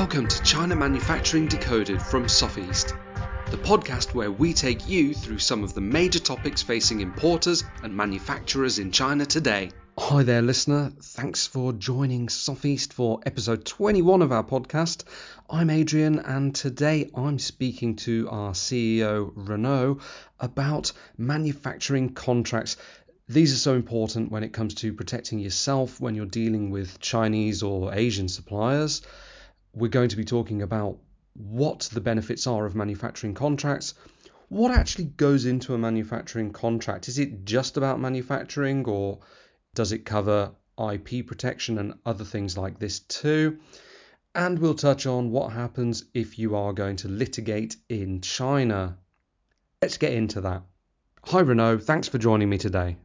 Welcome to China Manufacturing Decoded from Sofeast, the podcast where we take you through some of the major topics facing importers and manufacturers in China today. Hi there, listener. Thanks for joining Sofeast for episode 21 of our podcast. I'm Adrian, and today I'm speaking to our CEO, Renaud, about manufacturing contracts. These are so important when it comes to protecting yourself when you're dealing with Chinese or Asian suppliers. We're going to be talking about what the benefits are of manufacturing contracts. What actually goes into a manufacturing contract? Is it just about manufacturing, or does it cover IP protection and other things like this too? And we'll touch on what happens if you are going to litigate in China. Let's get into that. Hi Renaud, thanks for joining me today.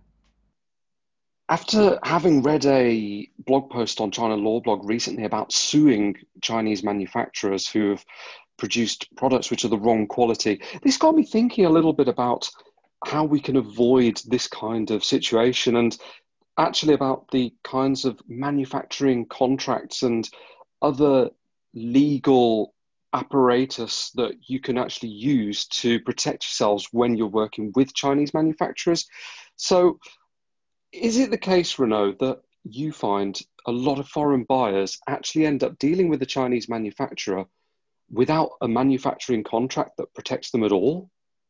After having read a blog post on China Law Blog recently about suing Chinese manufacturers who have produced products which are the wrong quality, this got me thinking a little bit about how we can avoid this kind of situation and actually about the kinds of manufacturing contracts and other legal apparatus that you can actually use to protect yourselves when you're working with Chinese manufacturers. So, is it the case, Renaud, that you find a lot of foreign buyers actually end up dealing with a Chinese manufacturer without a manufacturing contract that protects them at all?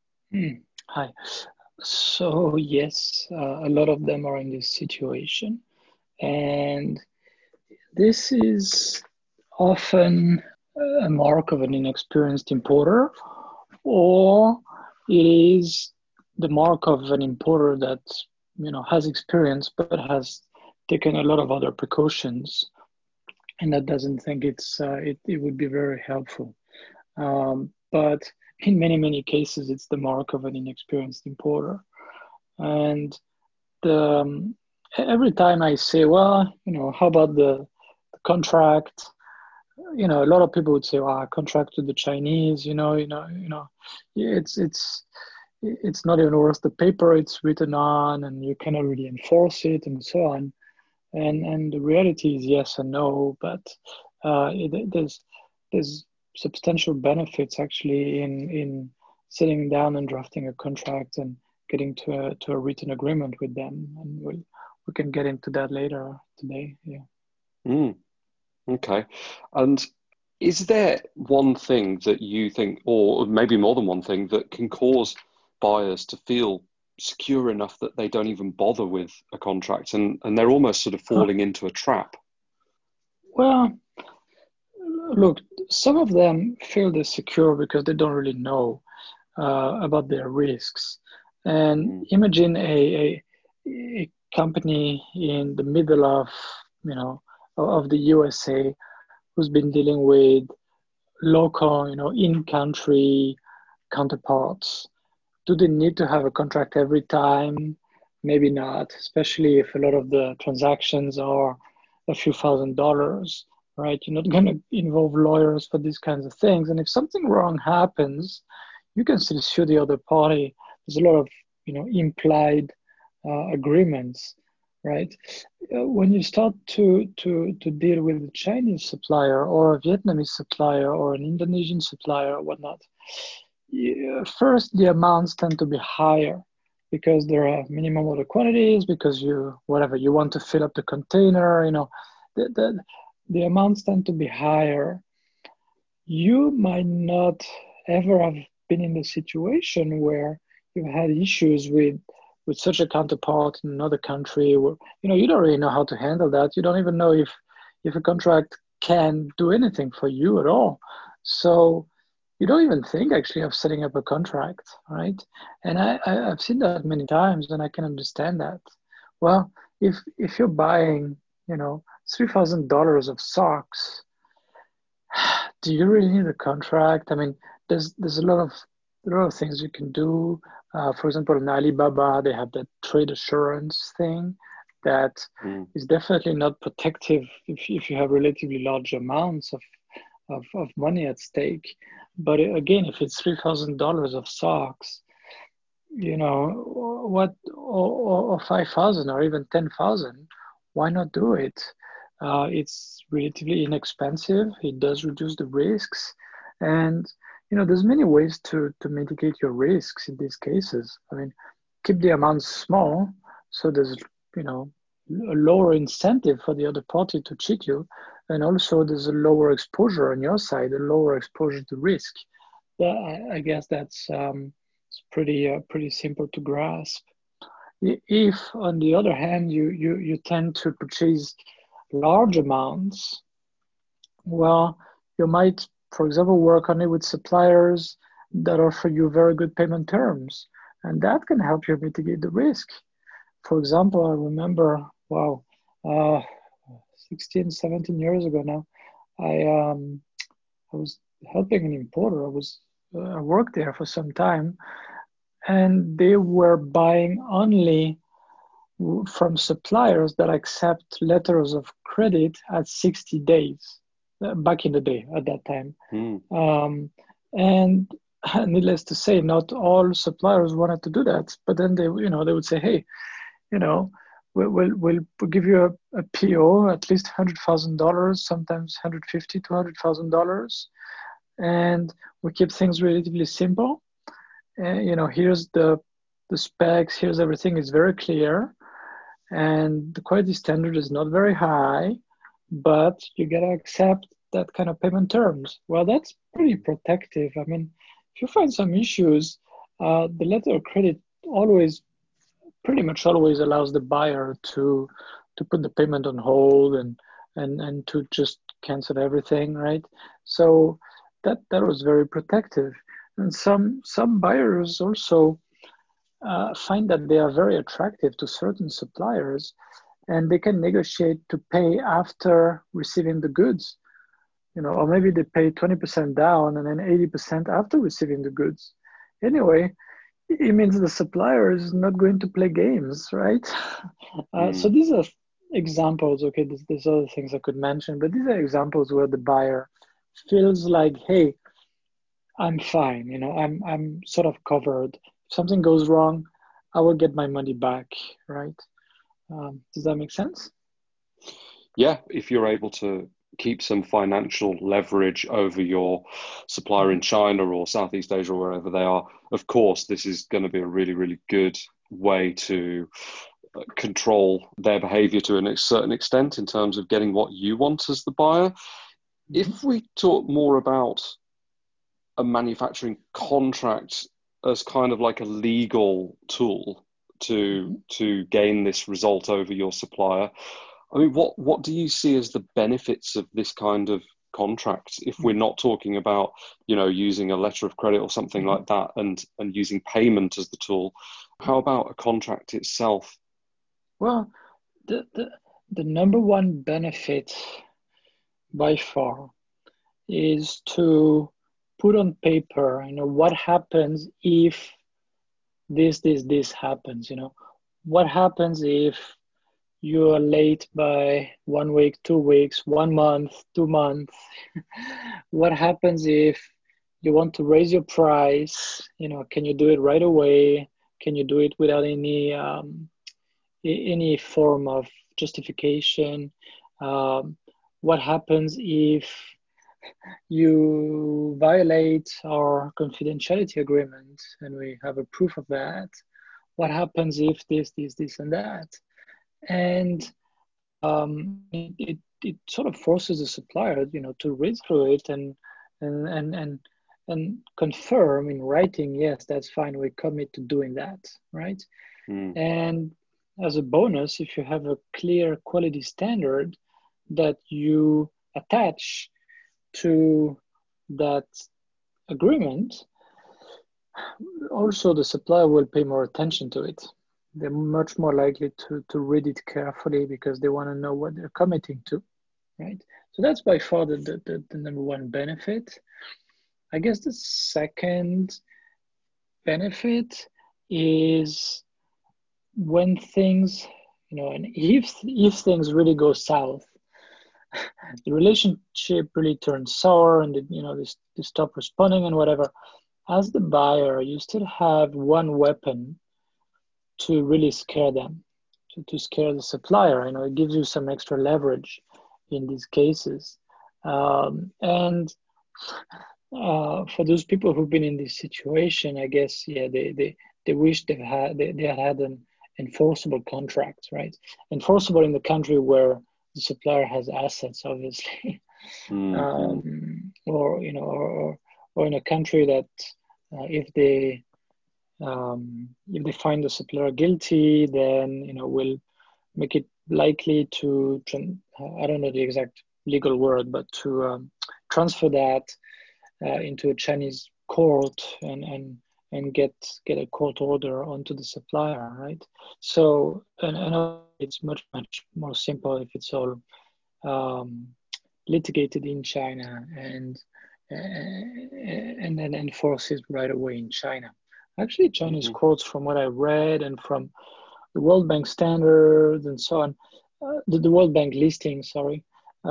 Hi. So yes, a lot of them are in this situation, and this is often a mark of an inexperienced importer, or it is the mark of an importer that has experience but has taken a lot of other precautions, and that doesn't think it would be very helpful. But in many cases, it's the mark of an inexperienced importer. And the, every time I say, well, how about the contract? A lot of people would say, well, contract with the Chinese, it's not even worth the paper it's written on, and you cannot really enforce it, and so on. And the reality is yes and no, but there's substantial benefits actually in sitting down and drafting a contract and getting to a written agreement with them, and we can get into that later today. Yeah. Okay. And is there one thing that you think, or maybe more than one thing, that can cause buyers to feel secure enough that they don't even bother with a contract and they're almost sort of falling into a trap? Well, look, some of them feel they're secure because they don't really know about their risks. And imagine a company in the middle of the USA who's been dealing with local, in-country counterparts. Do they need to have a contract every time? Maybe not, especially if a lot of the transactions are a few $1,000s, right? You're not going to involve lawyers for these kinds of things. And if something wrong happens, you can still sue the other party. There's a lot of, implied agreements, right? When you start to deal with a Chinese supplier or a Vietnamese supplier or an Indonesian supplier or whatnot, first the amounts tend to be higher because there are minimum order quantities, because you want to fill up the container, the amounts tend to be higher. You might not ever have been in the situation where you've had issues with such a counterpart in another country where you don't really know how to handle that. You don't even know if a contract can do anything for you at all. So you don't even think actually of setting up a contract, right? And I've seen that many times, and I can understand that. Well, if you're buying, $3,000 of socks, do you really need a contract? I mean, there's a lot of things you can do. For example, in Alibaba, they have that trade assurance thing that is definitely not protective if you have relatively large amounts of money at stake. But again, if it's $3,000 of socks, what or 5,000 or even 10,000, why not do it? It's relatively inexpensive. It does reduce the risks, and there's many ways to mitigate your risks in these cases. I mean, keep the amounts small, so there's a lower incentive for the other party to cheat you, and also there's a lower exposure on your side, a lower exposure to risk. I guess that's it's pretty simple to grasp. If, on the other hand, you tend to purchase large amounts, well, you might, for example, work only with suppliers that offer you very good payment terms, and that can help you mitigate the risk. For example, I remember, wow, uh, 16, 17 years ago now, I was helping an importer. I worked there for some time, and they were buying only from suppliers that accept letters of credit at 60 days, back in the day at that time. And needless to say, not all suppliers wanted to do that. But then they would say, hey, we'll give you a PO, at least $100,000, sometimes 150, $200,000, and we keep things relatively simple. And here's the specs, here's everything. It's very clear, and the quality standard is not very high, but you gotta accept that kind of payment terms. Well, that's pretty protective. I mean, if you find some issues, the letter of credit pretty much always allows the buyer to put the payment on hold and to just cancel everything, right? So that was very protective. And some buyers also find that they are very attractive to certain suppliers, and they can negotiate to pay after receiving the goods, or maybe they pay 20% down and then 80% after receiving the goods. Anyway, it means the supplier is not going to play games, right? So these are examples. Okay, there's other things I could mention, but these are examples where the buyer feels like, hey, I'm fine. I'm sort of covered. If something goes wrong, I will get my money back, right? Does that make sense? Yeah, if you're able to keep some financial leverage over your supplier in China or Southeast Asia or wherever they are, of course, this is going to be a really, really good way to control their behavior to a certain extent in terms of getting what you want as the buyer. If we talk more about a manufacturing contract as kind of like a legal tool to gain this result over your supplier, I mean, what do you see as the benefits of this kind of contract if we're not talking about, using a letter of credit or something like that and using payment as the tool? How about a contract itself? Well, the number one benefit by far is to put on paper, what happens if this happens, what happens if you are late by 1 week, 2 weeks, 1 month, 2 months. What happens if you want to raise your price? Can you do it right away? Can you do it without any form of justification? What happens if you violate our confidentiality agreement and we have a proof of that? What happens if this, and that? And it sort of forces the supplier, to read through it and confirm in writing, yes, that's fine, we commit to doing that, right? And as a bonus, if you have a clear quality standard that you attach to that agreement, also the supplier will pay more attention to it. They're much more likely to read it carefully because they want to know what they're committing to, right? So that's by far the number one benefit. I guess the second benefit is when things, and if things really go south, the relationship really turns sour and they stop responding and whatever. As the buyer, you still have one weapon to really scare them, to scare the supplier. It gives you some extra leverage. in these cases. And for those people who've been in this situation, I guess, yeah, they wish they had an enforceable contract, right? Enforceable in the country where the supplier has assets, obviously, or or in a country that if they find the supplier guilty, then will make it likely to I don't know the exact legal word, but to transfer that into a Chinese court and get a court order onto the supplier, right? So and it's much more simple if it's all litigated in China and then enforced right away in China. Actually, Chinese courts, from what I read and from the World Bank standards and so on, the World Bank listing, sorry,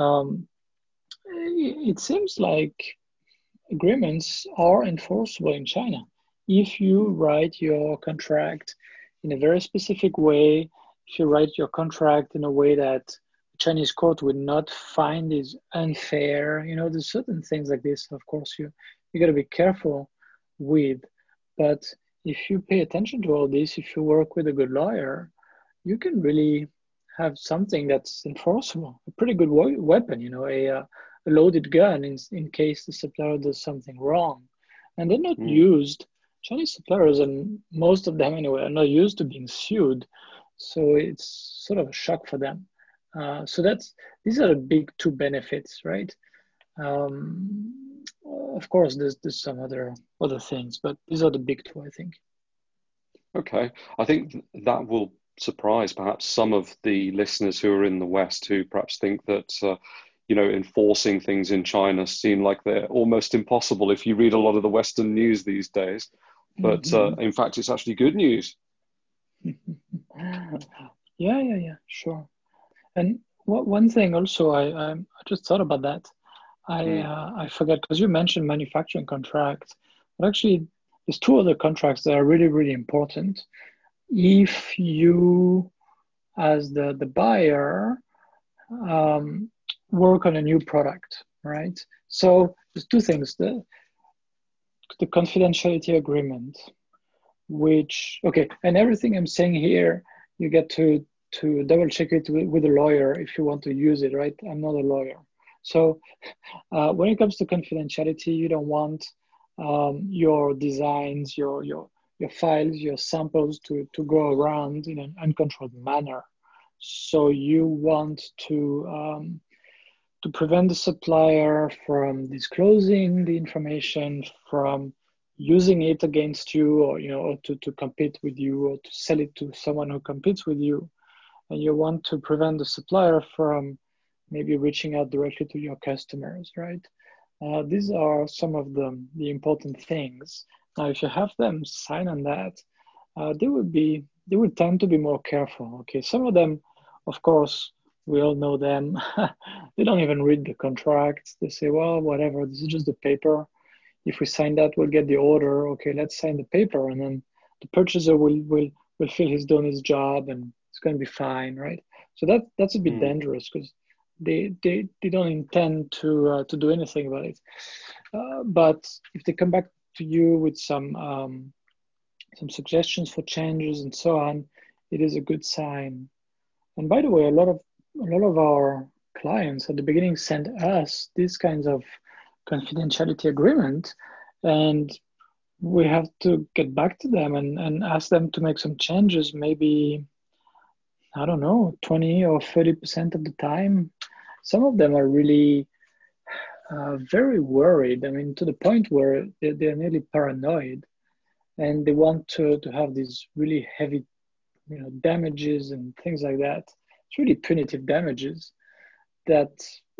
it seems like agreements are enforceable in China. If you write your contract in a very specific way, if you write your contract in a way that the Chinese court would not find is unfair, there's certain things like this, of course, you got to be careful with. But if you pay attention to all this, if you work with a good lawyer, you can really have something that's enforceable, a pretty good weapon, a loaded gun in case the supplier does something wrong. And they're not used, Chinese suppliers, and most of them anyway, are not used to being sued. So it's sort of a shock for them. So these are the big two benefits, right? Of course, there's some other things, but these are the big two, I think. Okay, I think that will surprise perhaps some of the listeners who are in the West who perhaps think that enforcing things in China seem like they're almost impossible if you read a lot of the Western news these days. But in fact, it's actually good news. Yeah, sure. And one thing also, I just thought about that. I forget because you mentioned manufacturing contracts, but actually, there's two other contracts that are really, really important. If you, as the buyer, work on a new product, right? So there's two things: the confidentiality agreement, which and everything I'm saying here, you get to double check it with a lawyer if you want to use it, right? I'm not a lawyer. So when it comes to confidentiality, you don't want your designs, your files, your samples to go around in an uncontrolled manner. So you want to prevent the supplier from disclosing the information, from using it against you, or to compete with you, or to sell it to someone who competes with you. And you want to prevent the supplier from maybe reaching out directly to your customers, right? These are some of the important things. Now, if you have them sign on that, they would tend to be more careful. Okay, some of them, of course, we all know them. They don't even read the contracts. They say, well, whatever, this is just the paper. If we sign that, we'll get the order. Okay, let's sign the paper, and then the purchaser will feel he's done his job and it's going to be fine, right? So that's a bit dangerous because they don't intend to do anything about it. But if they come back to you with some suggestions for changes and so on, it is a good sign. And by the way, a lot of our clients at the beginning sent us these kinds of confidentiality agreement, and we have to get back to them and ask them to make some changes, maybe, I don't know, 20 or 30% of the time. Some of them are really very worried. I mean, to the point where they're nearly paranoid, and they want to have these really heavy, damages and things like that. It's really punitive damages that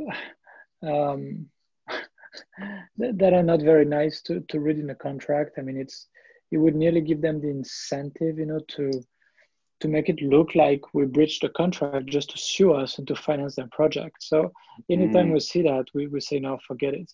um, that are not very nice to read in a contract. I mean, it would nearly give them the incentive, to make it look like we breached the contract just to sue us and to finance their project. So anytime we see that, we say, no, forget it.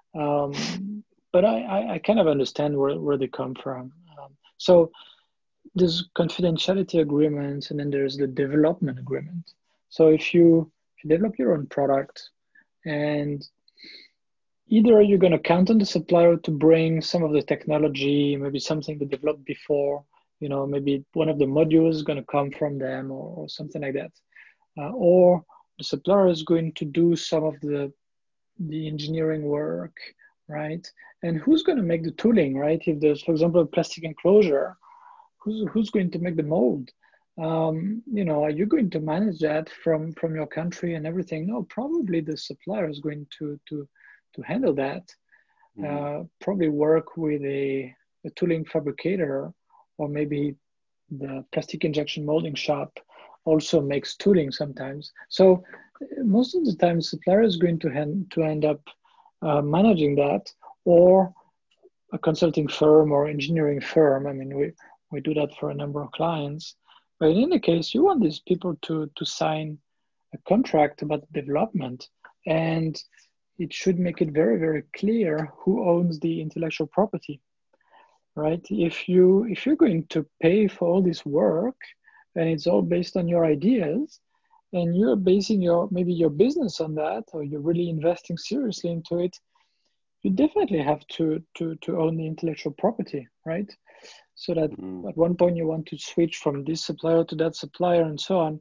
But I kind of understand where they come from. So there's confidentiality agreements, and then there's the development agreement. So if you develop your own product, and either you're going to count on the supplier to bring some of the technology, maybe something they developed before, maybe one of the modules is going to come from them or something like that. Or the supplier is going to do some of the engineering work, right? And who's going to make the tooling, right? If there's, for example, a plastic enclosure, who's going to make the mold? Are you going to manage that from your country and everything? No, probably the supplier is going to handle that. Probably work with a tooling fabricator, or maybe the plastic injection molding shop also makes tooling sometimes. So most of the time, supplier is going to end up managing that, or a consulting firm or engineering firm. I mean, we do that for a number of clients. But in any case, you want these people to sign a contract about development, and it should make it very, very clear who owns the intellectual property, right? If you're going to pay for all this work and it's all based on your ideas, and you're basing maybe your business on that, or you're really investing seriously into it, you definitely have to own the intellectual property, right? So that at one point you want to switch from this supplier to that supplier and so on,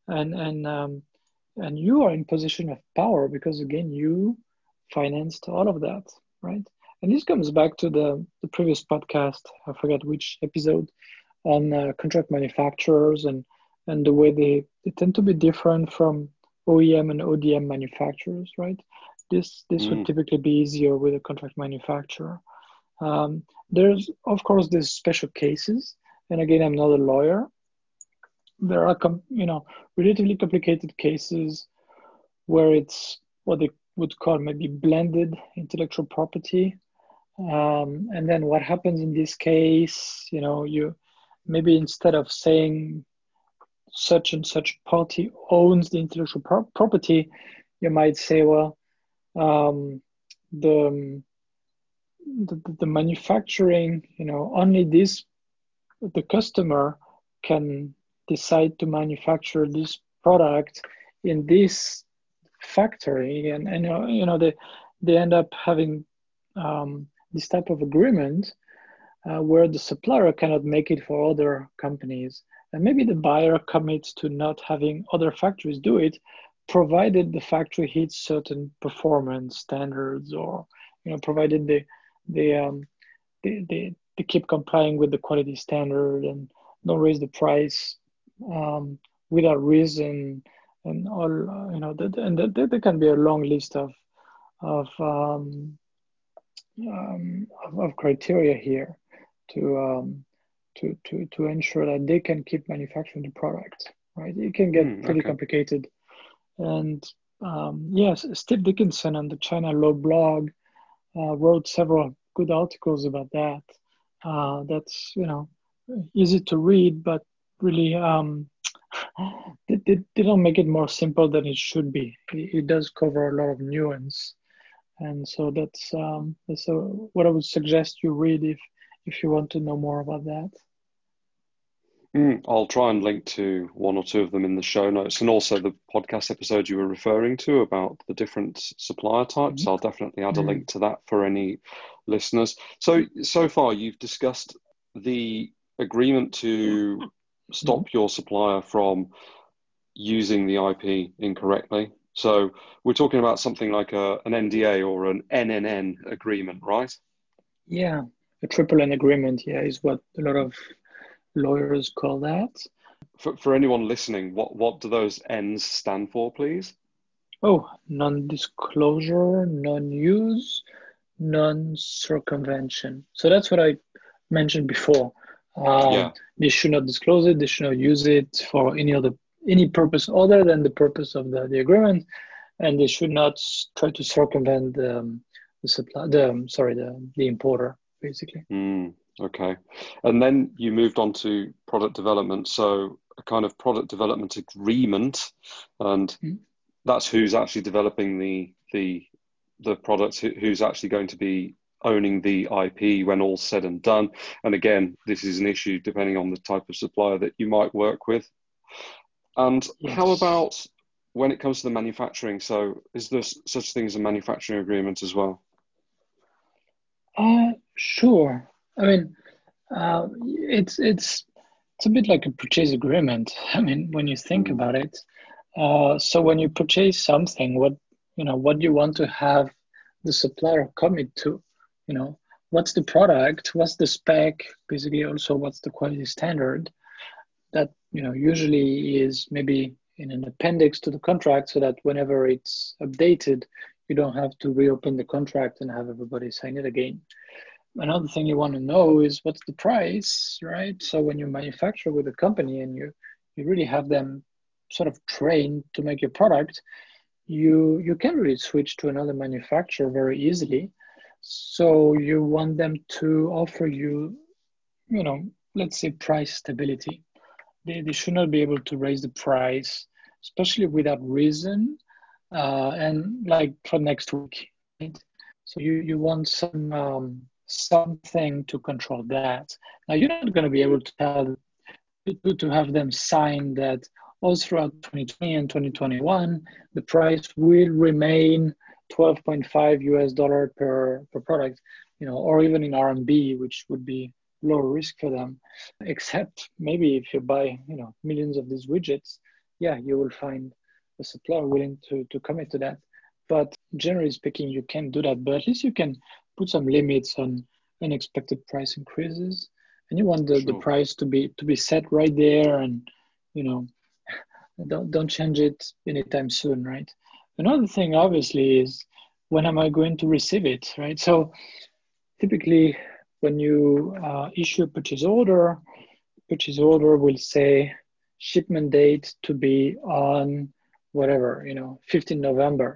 and you are in position of power because again you financed all of that, right? And this comes back to the previous podcast, I forget which episode, on contract manufacturers and the way they tend to be different from OEM and ODM manufacturers, right? This would typically be easier with a contract manufacturer. There's, of course, there's special cases. And again, I'm not a lawyer. There are, relatively complicated cases where it's what they would call maybe blended intellectual property. And then what happens in this case, you maybe instead of saying such and such party owns the intellectual property, you might say, well, the manufacturing, only the customer can decide to manufacture this product in this factory, and they end up having this type of agreement where the supplier cannot make it for other companies, and maybe the buyer commits to not having other factories do it, provided the factory hits certain performance standards, or provided they keep complying with the quality standard and don't raise the price without reason, and all and there can be a long list of criteria here to ensure that they can keep manufacturing the product, right? It can get pretty complicated. And yes, Steve Dickinson on the China Law blog wrote several good articles about that. That's easy to read, but really they don't make it more simple than it should be. It does cover a lot of nuance, and so that's what I would suggest you read if you want to know more about that. I'll try and link to one or two of them in the show notes, and also the podcast episode you were referring to about the different supplier types. I'll definitely add a link to that for any listeners. So far, you've discussed the agreement to stop your supplier from using the IP incorrectly. So we're talking about something like an NDA or an NNN agreement, right? Yeah, a triple N agreement, is what a lot of lawyers call that. For anyone listening, what do those N's stand for, please? Oh, non-disclosure, non-use, non-circumvention. So that's what I mentioned before. They should not disclose it. They should not use it for any purpose other than the purpose of the agreement, and they should not try to circumvent the importer, basically. Okay. And then you moved on to product development. So a kind of product development agreement, and that's who's actually developing the product, who's actually going to be owning the IP when all's said and done. And again, this is an issue depending on the type of supplier that you might work with. And how about when it comes to the manufacturing, so is there such thing as a manufacturing agreement as well? Sure. I mean, it's a bit like a purchase agreement. I mean, when you think Mm, about it, so when you purchase something, what you want to have the supplier commit to, you know, what's the product, what's the spec, basically also what's the quality standard that usually is maybe in an appendix to the contract, so that whenever it's updated, you don't have to reopen the contract and have everybody sign it again. Another thing you want to know is what's the price, right? So when you manufacture with a company and you really have them sort of trained to make your product, you can really switch to another manufacturer very easily. So you want them to offer you, let's say price stability. They should not be able to raise the price, especially without reason, and like for next week, right? So you want something to control that. Now you're not going to be able to tell to have them sign that all throughout 2020 and 2021 the price will remain 12.5 US dollar per product, or even in RMB, which would be low risk for them. Except maybe if you buy, millions of these widgets, yeah, you will find a supplier willing to commit to that. But generally speaking, you can't do that. But at least you can put some limits on unexpected price increases, and you want the sure. price to be set right there, and you know don't change it anytime soon, right? Another thing obviously is, when am I going to receive it, right? So typically when you issue a purchase order will say shipment date to be on whatever, 15 November.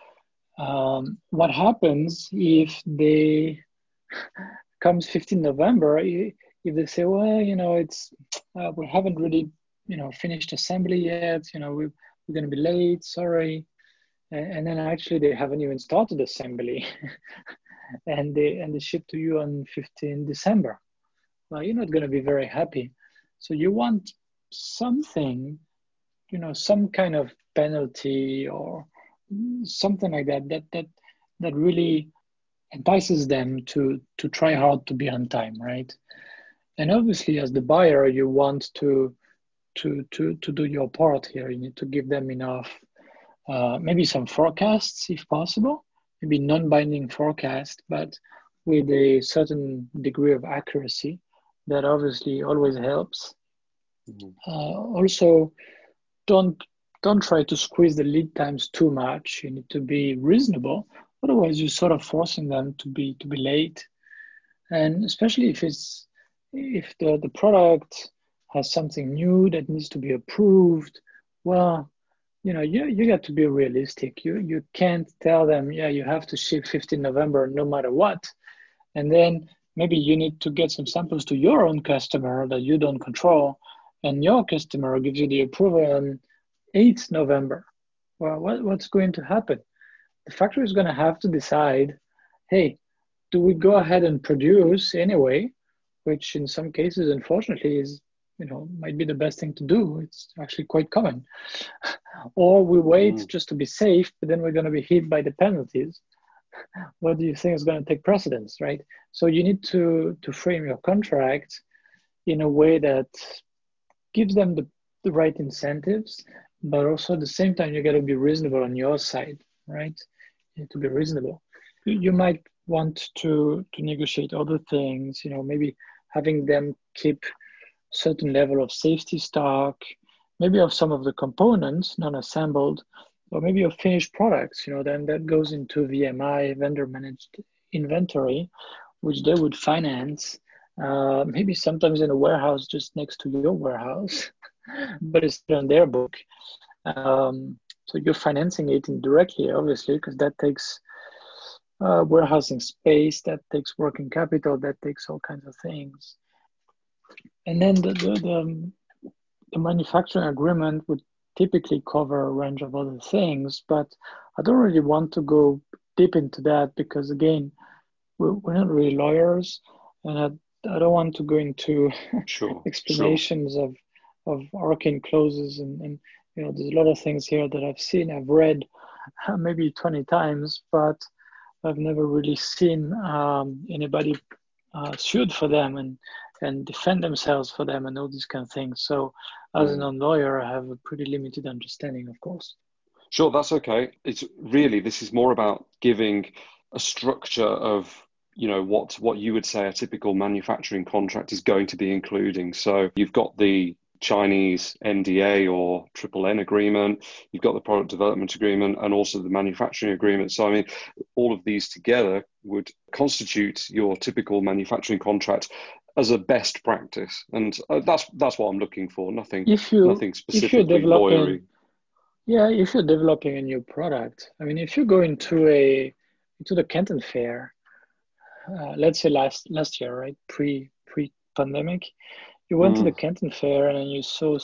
What happens if they comes 15 November, if they say, well, it's we haven't really, finished assembly yet, we're going to be late, sorry, and then actually they haven't even started assembly, and they ship to you on 15 December. Well, you're not going to be very happy. So you want something, some kind of penalty or something like that really entices them to try hard to be on time, right? And obviously, as the buyer, you want to do your part here. You need to give them enough, maybe some forecasts if possible, maybe non-binding forecast, but with a certain degree of accuracy. That obviously always helps. Mm, Also, don't don't try to squeeze the lead times too much. You need to be reasonable. Otherwise, you're sort of forcing them to be late. And especially if the product has something new that needs to be approved, well, you got to be realistic. You can't tell them, yeah, you have to ship 15 November no matter what. And then maybe you need to get some samples to your own customer that you don't control, and your customer gives you the approval on 8th November. Well, what's going to happen? The factory is going to have to decide, hey, do we go ahead and produce anyway, which in some cases, unfortunately, is, might be the best thing to do. It's actually quite common. Or we wait mm, just to be safe, but then we're going to be hit by the penalties. What do you think is going to take precedence, right? So you need to frame your contract in a way that gives them the right incentives, but also at the same time, you got to be reasonable on your side, right? You need to be reasonable. You might want to negotiate other things, maybe having them keep certain level of safety stock, maybe of some of the components non-assembled, or maybe of finished products. Then that goes into VMI, vendor managed inventory, which they would finance. Maybe sometimes in a warehouse just next to your warehouse, but it's still on their book. So you're financing it indirectly, obviously, because that takes warehousing space, that takes working capital, that takes all kinds of things. And then the manufacturing agreement would typically cover a range of other things, but I don't really want to go deep into that because, again, we're not really lawyers, and I don't want to go into sure, sure. explanations of arcane clauses and There's a lot of things here that I've read maybe 20 times, but I've never really seen anybody sued for them and defend themselves for them and all these kind of things. So as a non-lawyer, I have a pretty limited understanding, of course. Sure, that's okay. This is more about giving a structure of, what you would say a typical manufacturing contract is going to be including. So you've got the Chinese NDA or Triple N agreement, you've got the product development agreement, and also the manufacturing agreement. So, I mean, all of these together would constitute your typical manufacturing contract as a best practice, and that's what I'm looking for. Nothing, nothing If you're specifically lawyery. developing Yeah, if you're developing a new product, I mean, if you go into the Canton Fair, let's say last year, right, pre pandemic, you went to the Mm, Canton Fair and then you saw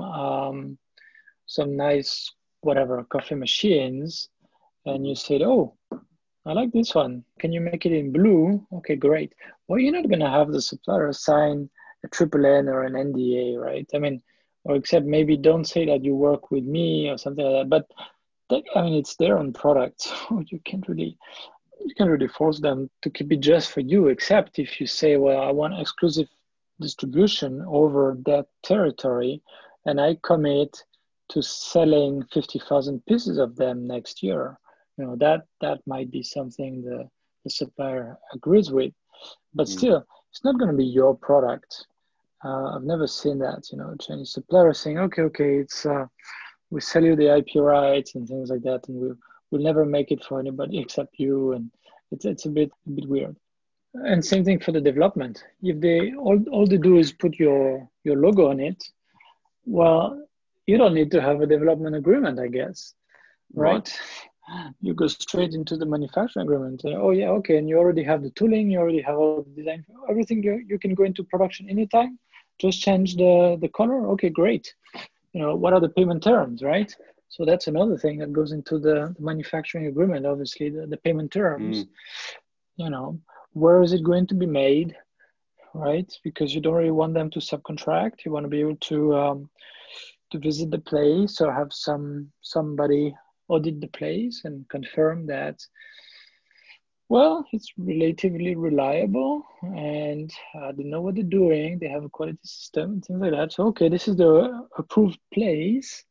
some nice whatever coffee machines, and you said, "Oh, I like this one. Can you make it in blue?" Okay, great. Well, you're not gonna have the supplier sign a triple N or an NDA, right? I mean, or except maybe don't say that you work with me or something like that. But I mean, it's their own product, so you can't really force them to keep it just for you, except if you say, well, I want exclusive distribution over that territory, and I commit to selling 50,000 pieces of them next year. That might be something the supplier agrees with, but mm, still, it's not going to be your product. I've never seen that, Chinese supplier saying, okay, it's we sell you the IP rights and things like that, and we'll never make it for anybody except you, and it's a bit weird. And same thing for the development. If they all they do is put your logo on it, well, you don't need to have a development agreement, I guess, right. right? You go straight into the manufacturing agreement. Oh yeah, okay, and you already have the tooling, you already have all the design, everything. You can go into production anytime. Just change the color. Okay, great. What are the payment terms, right? So that's another thing that goes into the manufacturing agreement, obviously, the payment terms. Mm, You know, where is it going to be made, right? Because you don't really want them to subcontract. You want to be able to visit the place or have somebody audit the place and confirm that, well, it's relatively reliable and they know what they're doing. They have a quality system and things like that. So, okay, this is the approved place.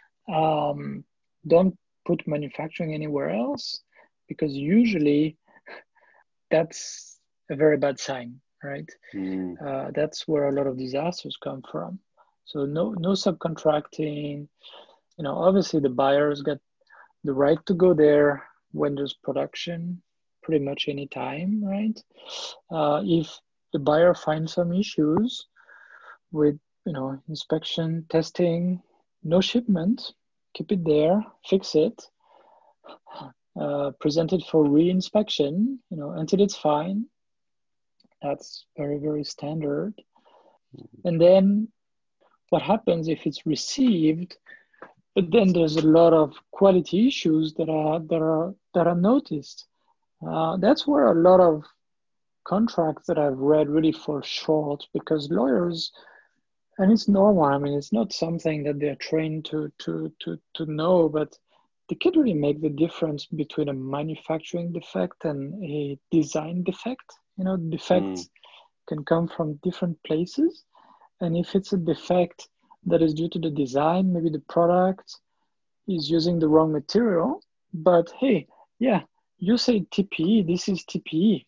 Don't put manufacturing anywhere else because usually that's a very bad sign, right? mm, That's where a lot of disasters come from. So no subcontracting. Obviously the buyers got the right to go there when there's production, pretty much any time, right? If the buyer finds some issues with inspection, testing, no shipment, keep it there, fix it, present it for re-inspection, until it's fine. That's very, very standard. And then what happens if it's received, but then there's a lot of quality issues that are noticed. That's where a lot of contracts that I've read really fall short because lawyers, and it's normal. I mean, it's not something that they're trained to know, but they can't really make the difference between a manufacturing defect and a design defect. mm, Defects can come from different places, and if it's a defect that is due to the design, maybe the product is using the wrong material. But hey, yeah, you say TPE, this is TPE.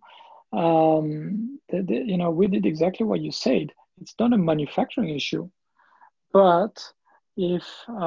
We did exactly what you said. It's not a manufacturing issue, but if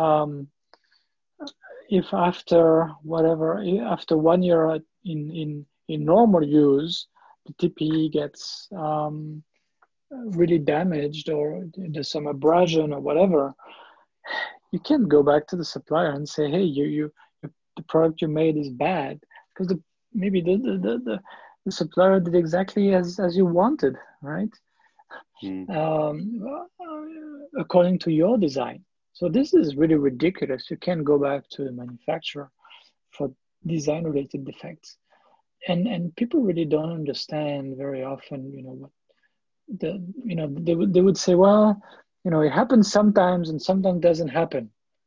after 1 year in normal use, the TPE gets really damaged or there's some abrasion or whatever, you can't go back to the supplier and say, hey, the product you made is bad because maybe the supplier did exactly as you wanted, right? mm. According to your design. So this is really ridiculous. You can't go back to the manufacturer for design related defects. And people really don't understand very often, what they would say, well, it happens sometimes and sometimes doesn't happen.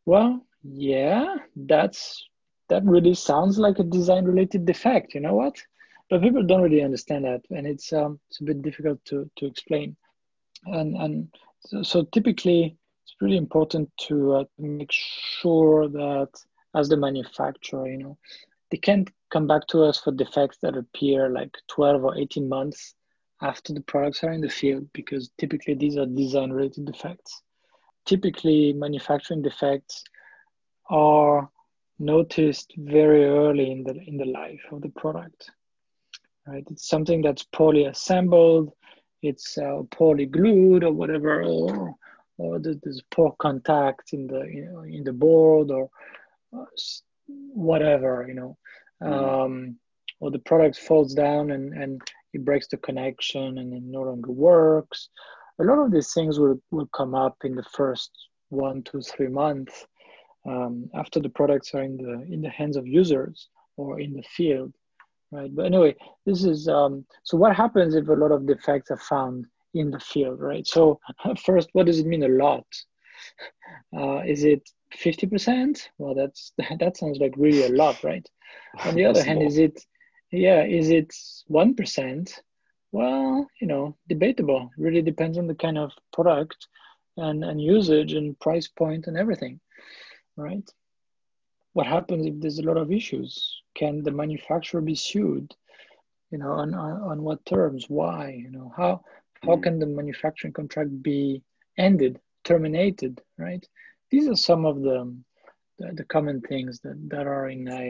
Well, yeah, that really sounds like a design related defect, you know what? But people don't really understand that, and it's a bit difficult to explain. And so typically it's really important to make sure that as the manufacturer, they can't come back to us for defects that appear like 12 or 18 months after the products are in the field, because typically these are design related defects. Typically, manufacturing defects are noticed very early in the life of the product, right? It's something that's poorly assembled, it's poorly glued or whatever, or there's poor contact in the board, or whatever, or the product falls down and it breaks the connection and it no longer works. A lot of these things will come up in the first 1 to 3 months after the products are in the hands of users or in the field, right? But anyway, this is so what happens if a lot of defects are found in the field, right? So first, what does it mean a lot? Is it 50%? Well, that sounds like really a lot, right? On the other That's a hand, lot. is it 1%? Well, debatable. It really depends on the kind of product and usage and price point and everything, right? What happens if there's a lot of issues? Can the manufacturer be sued? On what terms? Why? How Mm. can the manufacturing contract be ended, terminated, right? These are some of the common things that are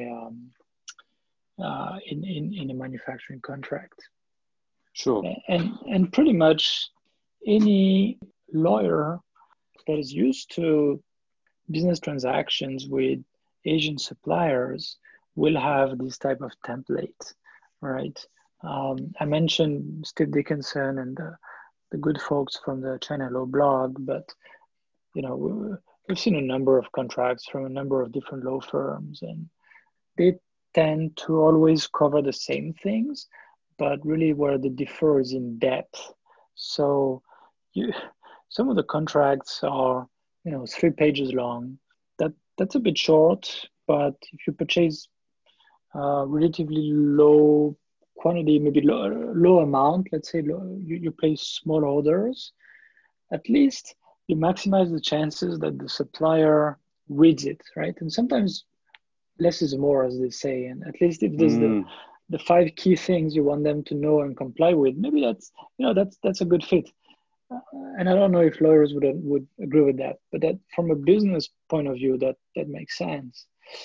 in a manufacturing contract. Sure. And pretty much any lawyer that is used to business transactions with Asian suppliers will have this type of template, right? I mentioned Steve Dickinson and the good folks from the China Law blog, but we've seen a number of contracts from a number of different law firms, and they tend to always cover the same things, but really where the differ is in depth. So you, some of the contracts are, 3 pages long. That's a bit short, but if you purchase relatively low quantity, maybe low amount, let's say you place small orders, at least you maximize the chances that the supplier reads it, right? And sometimes less is more, as they say. And at least if there's Mm. the 5 key things you want them to know and comply with, maybe that's a good fit. And I don't know if lawyers would agree with that, but that from a business point of view, that makes sense.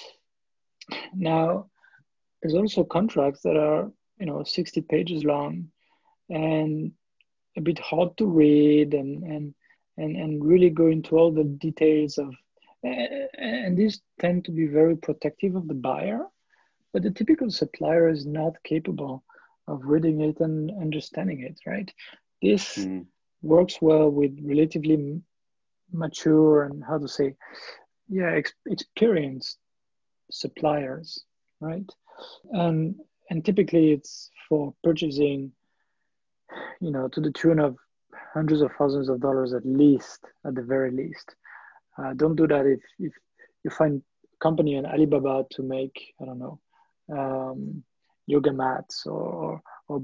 Now, there's also contracts that are 60 pages long and a bit hard to read, and really go into all the details of, and these tend to be very protective of the buyer, but the typical supplier is not capable of reading it and understanding it, right? This Mm. works well with relatively mature and, how to say, yeah, experienced suppliers, right? And and typically it's for purchasing, to the tune of hundreds of thousands of dollars at least, at the very least. Don't do that if you find a company on Alibaba to make, I don't know, yoga mats or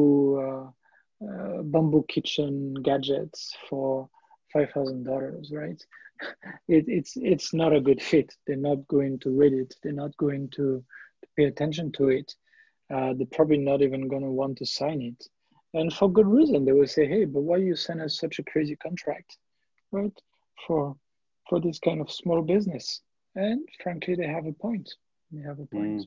bamboo kitchen gadgets for $5,000, right? It's not a good fit. They're not going to read it. They're not going to pay attention to it. They're probably not even going to want to sign it. And for good reason. They will say, hey, but why you send us such a crazy contract, right? For for this kind of small business. And frankly, they have a point. They have a point. Mm.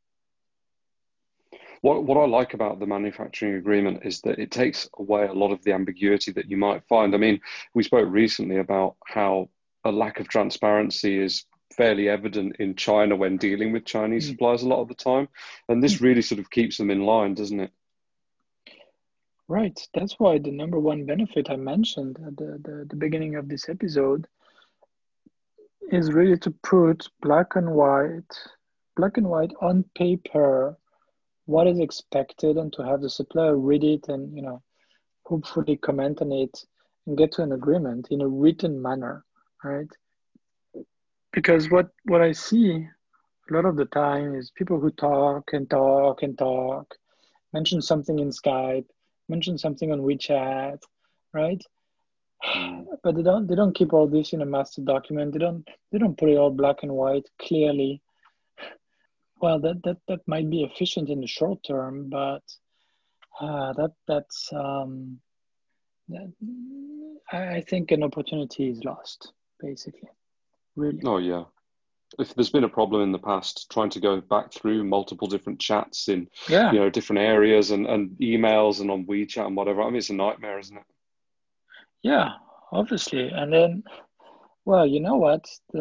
What I like about the manufacturing agreement is that it takes away a lot of the ambiguity that you might find. I mean, we spoke recently about how a lack of transparency is fairly evident in China when dealing with Chinese Mm. suppliers a lot of the time, and this really sort of keeps them in line, doesn't it? Right. That's why the number one benefit I mentioned at the beginning of this episode is really to put black and white on paper, what is expected, and to have the supplier read it and, hopefully comment on it and get to an agreement in a written manner, right? because what I see a lot of the time is people who talk and talk and talk, mention something in Skype, mention something on WeChat, right? But they don't keep all this in a master document. They don't put it all black and white clearly. Well, that might be efficient in the short term, but that's that, I think an opportunity is lost, basically. Really. Oh yeah. If there's been a problem in the past, trying to go back through multiple different chats in, Yeah, different areas and emails and on WeChat and whatever, I mean, it's a nightmare, isn't it? yeah, obviously. And then, well, you know what?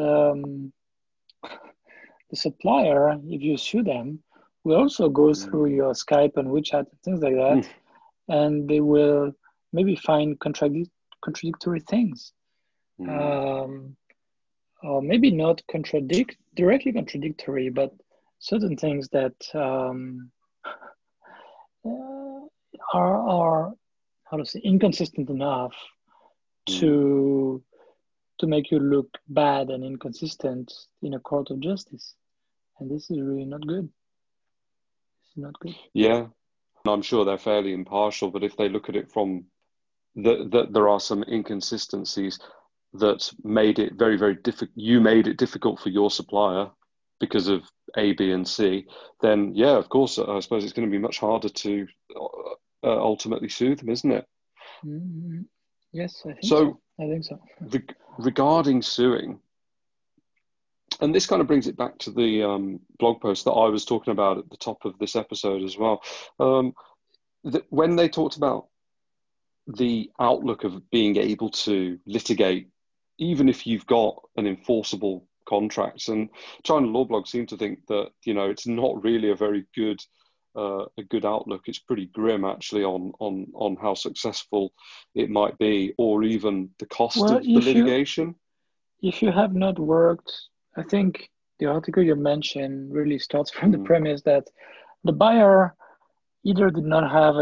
The supplier, if you sue them, will also go through Mm. your Skype and WeChat and things like that, Mm. and they will maybe find contradictory things, Mm. um, or maybe not directly contradictory, but certain things that uh, are how to say inconsistent enough Mm. to make you look bad and inconsistent in a court of justice, and this is really not good. It's not good. Yeah, and I'm sure they're fairly impartial, but if they look at it from that there are some inconsistencies that made it very, very difficult, you made it difficult for your supplier because of A, B, and C, then yeah, of course, I suppose it's going to be much harder to ultimately sue them, isn't it? Mm-hmm. Yes, I think so. So, I think so. regarding suing, and this kind of brings it back to the blog post that I was talking about at the top of this episode as well. Um, when they talked about the outlook of being able to litigate, even if you've got an enforceable contract. And China Law Blog seem to think that it's not really a good outlook. It's pretty grim actually on how successful it might be, or even the cost Well, of the litigation. if you have not worked, I think the article you mentioned really starts from the Mm, premise that the buyer either did not have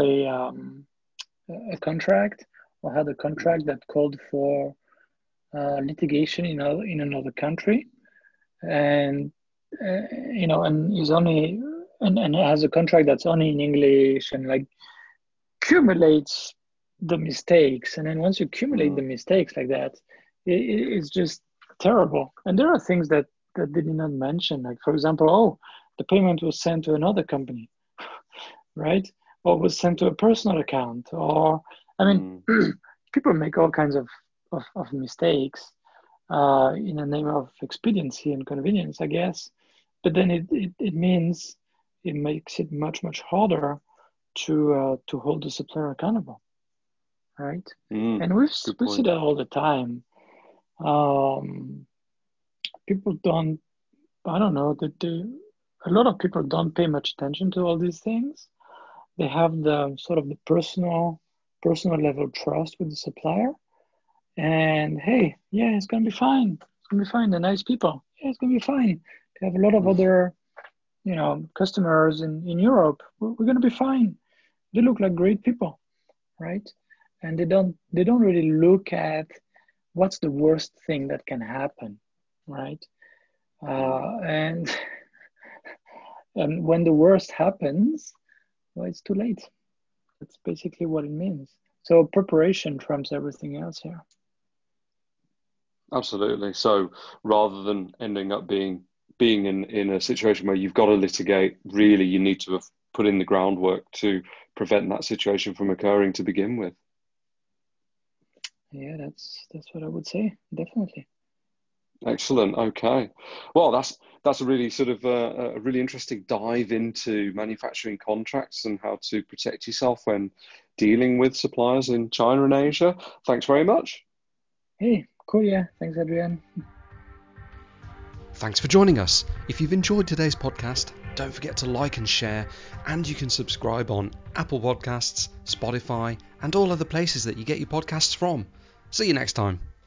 a contract or had a mm, contract that called for litigation in another country, and and is only and has a contract that's only in English, and like accumulates the mistakes. And then once you accumulate the mm, mistakes like that, it's just terrible. And there are things that they did not mention, like for example, oh, the payment was sent to another company, right? Or was sent to a personal account, or I mean, mm, people make all kinds of mistakes in the name of expediency and convenience, I guess. But then it means it makes it much harder to hold the supplier accountable, right? mm. And Good we see point. that all the time. Um, People don't, I don't know, a lot of people don't pay much attention to all these things. They have the sort of the personal level trust with the supplier, and hey, yeah, it's gonna be fine. It's gonna be fine. They're nice people. Yeah, it's gonna be fine. They have a lot of Mm, other, customers in Europe. We're gonna be fine. They look like great people, right? And they don't really look at what's the worst thing that can happen, right? mm. And and when the worst happens, well, it's too late. That's basically what it means. So preparation trumps everything else here. Absolutely. So rather than ending up being in a situation where you've got to litigate, really you need to have put in the groundwork to prevent that situation from occurring to begin with. Yeah, that's what I would say. Definitely. Excellent. Okay. Well, that's a really sort of a really interesting dive into manufacturing contracts and how to protect yourself when dealing with suppliers in China and Asia. Thanks very much. Hey, cool. Yeah. Thanks, Adrian. Thanks for joining us. If you've enjoyed today's podcast, don't forget to like and share, and you can subscribe on Apple Podcasts, Spotify, and all other places that you get your podcasts from. See you next time.